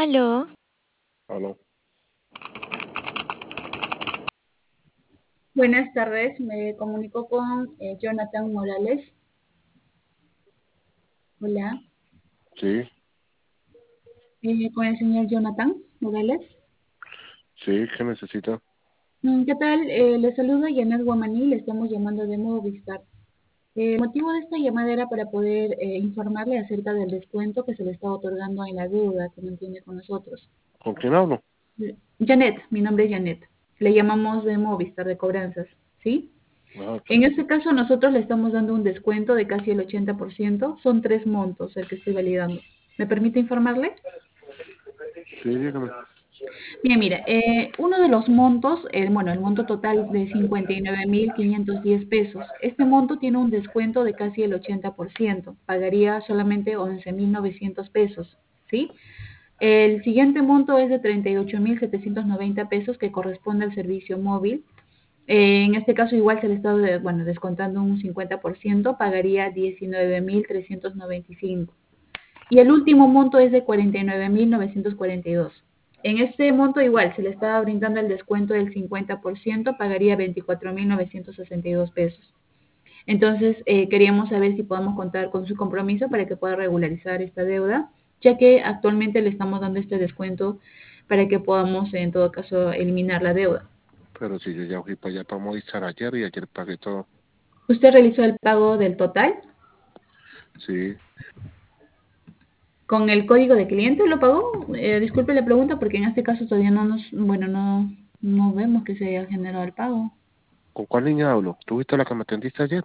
Aló, Aló, Buenas tardes, me comunico con Jonathan Morales. Hola, sí, con el señor Jonathan Morales. sí, ¿qué necesita? ¿Qué tal? Le saluda Janet Guamaní, le estamos llamando de Movistar. El motivo de esta llamada era para poder informarle acerca del descuento que se le está otorgando en la deuda que mantiene con nosotros. ¿Con quién hablo? Janet, mi nombre es Janet. Le llamamos de Movistar de Cobranzas, ¿sí? Ah, En este caso, nosotros le estamos dando un descuento de casi el 80%. Son tres montos el que estoy validando. ¿Me permite informarle? sí, dígame. Bien, mira, uno de los montos, el monto total de 59.510 pesos. Este monto tiene un descuento de casi el 80%. Pagaría solamente 11.900 pesos, ¿sí? El siguiente monto es de 38.790 pesos que corresponde al servicio móvil. En este caso igual se le está descontando un 50%, pagaría 19.395. Y el último monto es de 49.942. En este monto igual se le está brindando el descuento del 50%, pagaría 24.962 pesos. Entonces, queríamos saber si podemos contar con su compromiso para que pueda regularizar esta deuda, ya que actualmente le estamos dando este descuento para que podamos, en todo caso, eliminar la deuda. Pero si yo ya fui para allá para Movistar ayer y ayer pagué todo. ¿Usted realizó el pago del total? Sí, ¿Con el código de cliente lo pagó? Disculpe la pregunta porque en este caso todavía no vemos que se haya generado el pago. ¿con cuál niña hablo? ¿Tú viste la que me atendiste ayer?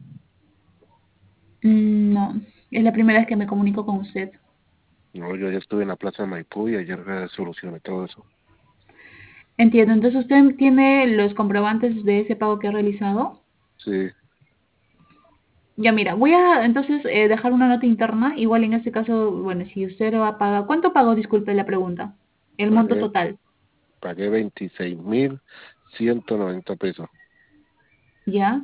No, es la primera vez que me comunico con usted. No, yo ya estuve en la Plaza de Maipú y ayer solucioné todo eso. Entiendo, entonces usted tiene los comprobantes de ese pago que ha realizado. Sí, Ya mira, voy a entonces dejar una nota interna. Igual en este caso, bueno, si usted lo va a pagar, ¿cuánto pagó? Disculpe la pregunta. El monto pagué, total. pagué 26.190 pesos. ¿Ya?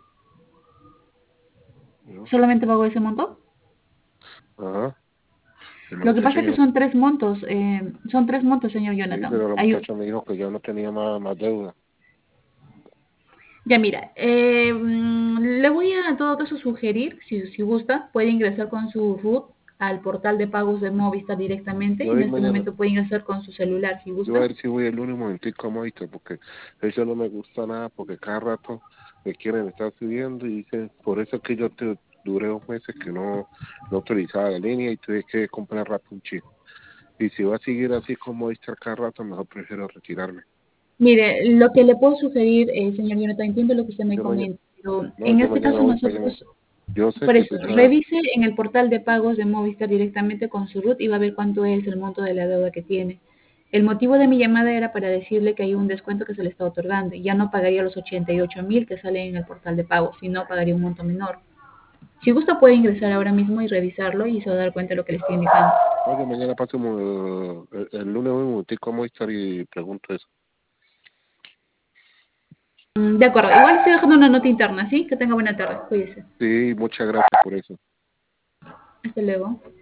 ¿No? ¿Solamente pagó ese monto? Ajá, y la Lo que muchacha pasa es me que dijo, son tres montos, señor sí, Jonathan. pero la muchacha me dijo que yo no tenía más deuda. Ya mira, le voy a en todo caso sugerir, si gusta, puede ingresar con su RUT al portal de pagos de Movistar directamente. Yo voy En a ir este mañana. momento puede ingresar con su celular si Yo voy a gusta. ver si voy el lunes un momentico a Movistar, porque eso no me gusta nada, porque cada rato me quieren estar subiendo y dicen, por eso es que yo te duré 2 meses que no utilizaba la línea y tuve que comprar rápido un chip. Y si va a seguir así con Movistar cada rato, mejor prefiero retirarme. Mire, lo que le puedo sugerir, señor Jonathan, entiendo lo que usted me Yo mañana, comenta, pero no, en yo este mañana caso voy para allá. nosotros, Yo sé por que eso, tú sabes, revise en el portal de pagos de Movistar directamente con su RUT y va a ver cuánto es el monto de la deuda que tiene. El motivo de mi llamada era para decirle que hay un descuento que se le está otorgando y ya no pagaría los 88.000 que salen en el portal de pagos, sino pagaría un monto menor. Si gusta puede ingresar ahora mismo y revisarlo y se va a dar cuenta de lo que le estoy indicando. oye, mañana paso, el lunes voy un momentico a Movistar y pregunto eso. De acuerdo, igual estoy dejando una nota interna, ¿sí? Que tenga buena tarde, cuídese. Sí, muchas gracias por eso. Hasta luego.